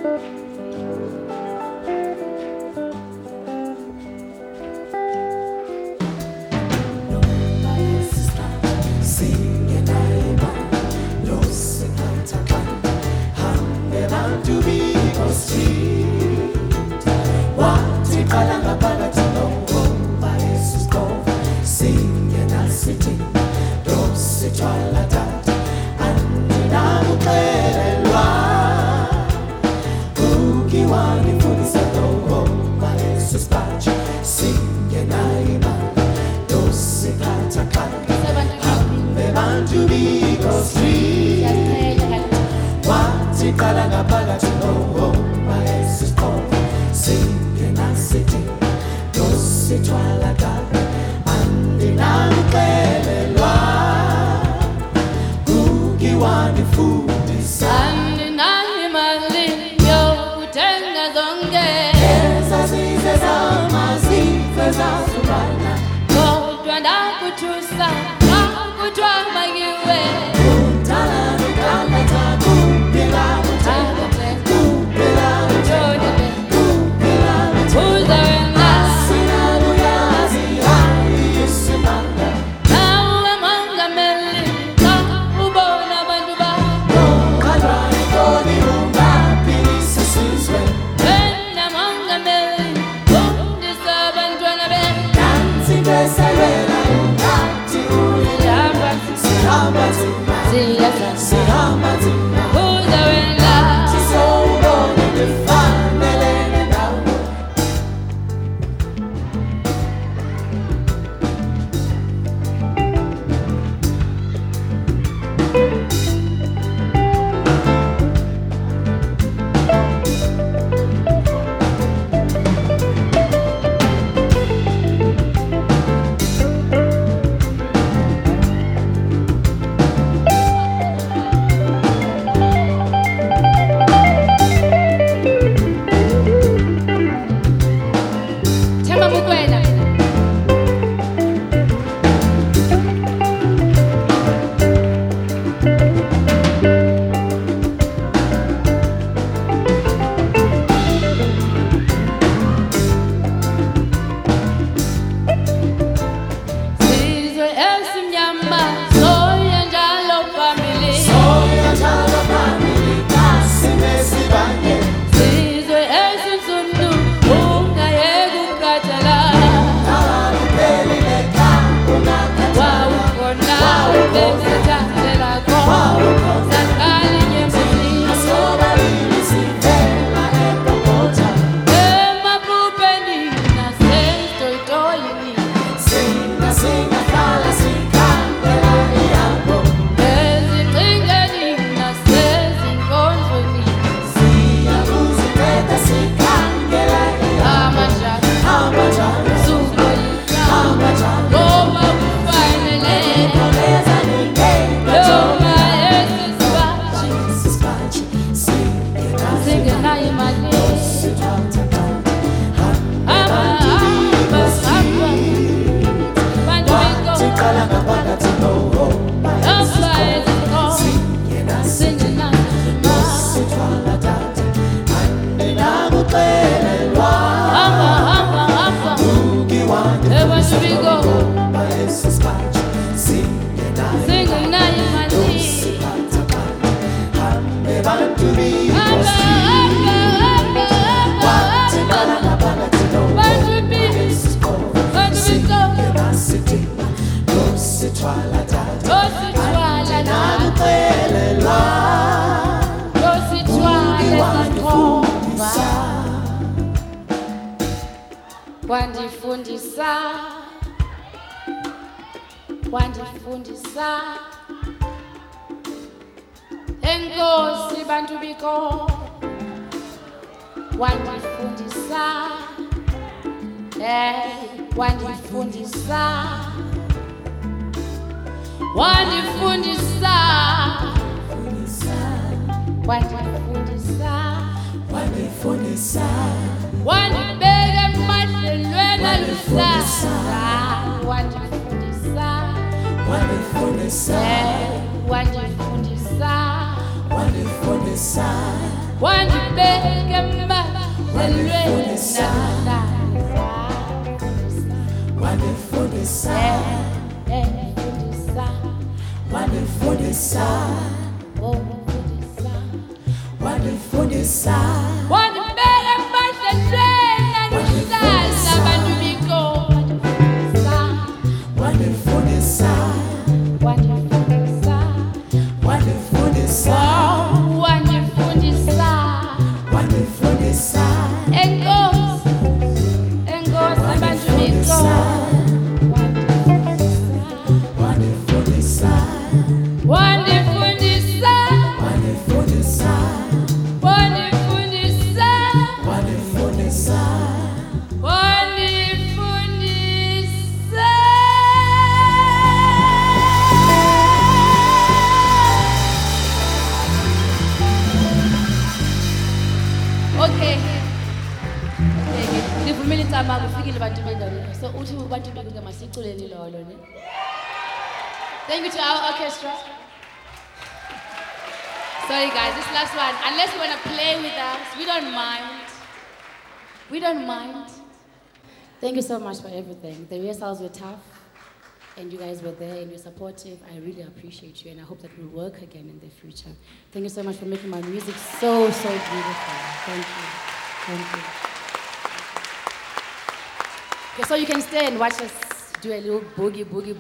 wandifundisa enkosi bantu biko wandifundisa wandifundisa wandifundisa wandifundisa wandifundisa wandibeka emadlelweni aluhlaza wandifundisa wandifundisa wandifundisa wandifundisa wandibeka emazalweni Wandifundisa, fundisa, wandifundisa, oh fundisa, wandifundisa, wandibeka emazalweni aluhlaza abantu biko wandifundisa, wandifundisa, wandifundisa, oh wandifundisa, wandifundisa, enkosi, enkosi abantu biko wandifundisa, wandifundisa, wandifundisa, wandifundisa, wandifundisa, wandifundisa. Okay. Ngivumile icama kufikile bantu bendaweni. So uthi bantu bekuke masiculeni lolo ne. Thank you to our orchestra. Sorry guys, this last one. Unless you want to play with us, we don't mind. We don't mind. Thank you so much for everything. The rehearsals were tough, and you guys were there and you're supportive. I really appreciate you, and I hope that we'll work again in the future. Thank you so much for making my music so, so beautiful. Thank you. Thank you. Okay, so you can stay and watch us do a little boogie, boogie,